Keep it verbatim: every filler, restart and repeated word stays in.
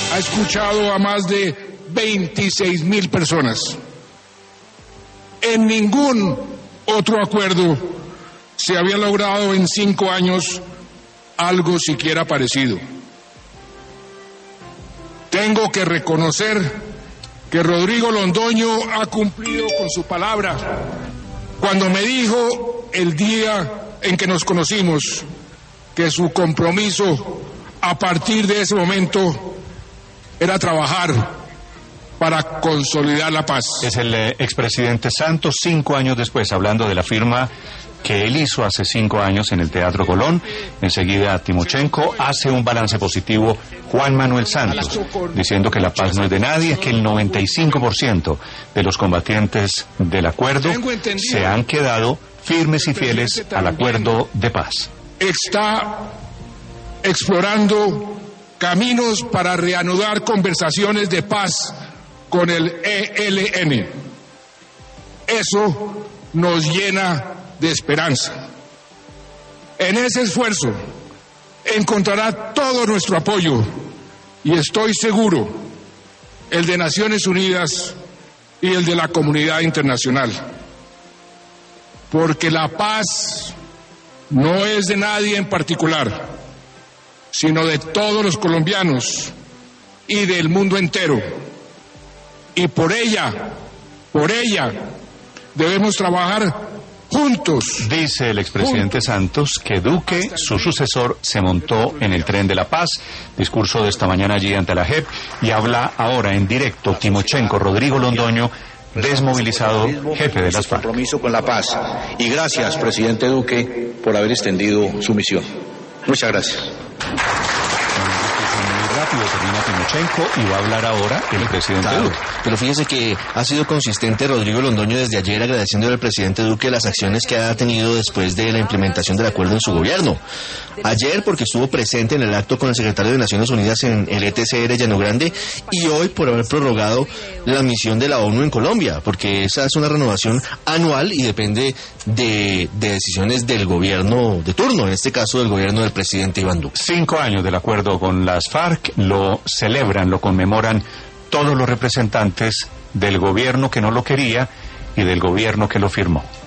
ha escuchado a más de veintiséis mil personas. En ningún otro acuerdo se había logrado en cinco años algo siquiera parecido. Tengo que reconocer que Rodrigo Londoño ha cumplido con su palabra cuando me dijo el día en que nos conocimos que su compromiso a partir de ese momento era trabajar para consolidar la paz. Es el eh, expresidente Santos, cinco años después, hablando de la firma que él hizo hace cinco años en el Teatro Colón. Enseguida Timochenko hace un balance positivo, Juan Manuel Santos, diciendo que la paz no es de nadie, que el noventa y cinco por ciento de los combatientes del acuerdo se han quedado firmes y fieles al acuerdo de paz. Está explorando caminos para reanudar conversaciones de paz con el E L N. Eso nos llena de esperanza. En ese esfuerzo encontrará todo nuestro apoyo y estoy seguro el de Naciones Unidas y el de la comunidad internacional, porque la paz no es de nadie en particular, sino de todos los colombianos y del mundo entero. Y por ella, por ella, debemos trabajar juntos. Dice el expresidente Santos que Duque, su sucesor, se montó en el tren de la paz. Discurso de esta mañana allí ante la J E P, y habla ahora en directo Timochenko, Rodrigo Londoño, desmovilizado, jefe de las FARC. Compromiso con la paz. Y gracias, presidente Duque, por haber extendido su misión. Muchas gracias. Rápido termina Timochenko y va a hablar ahora el presidente claro, Duque. Pero fíjese que ha sido consistente Rodrigo Londoño desde ayer agradeciendo al presidente Duque las acciones que ha tenido después de la implementación del acuerdo en su gobierno. Ayer porque estuvo presente en el acto con el secretario de Naciones Unidas en el E T C R Llano Grande, y hoy por haber prorrogado la misión de la ONU en Colombia, porque esa es una renovación anual y depende de, de decisiones del gobierno de turno, en este caso del gobierno del presidente Iván Duque. Cinco años del acuerdo con las FARC, lo celebran, lo conmemoran todos los representantes del gobierno que no lo quería y del gobierno que lo firmó.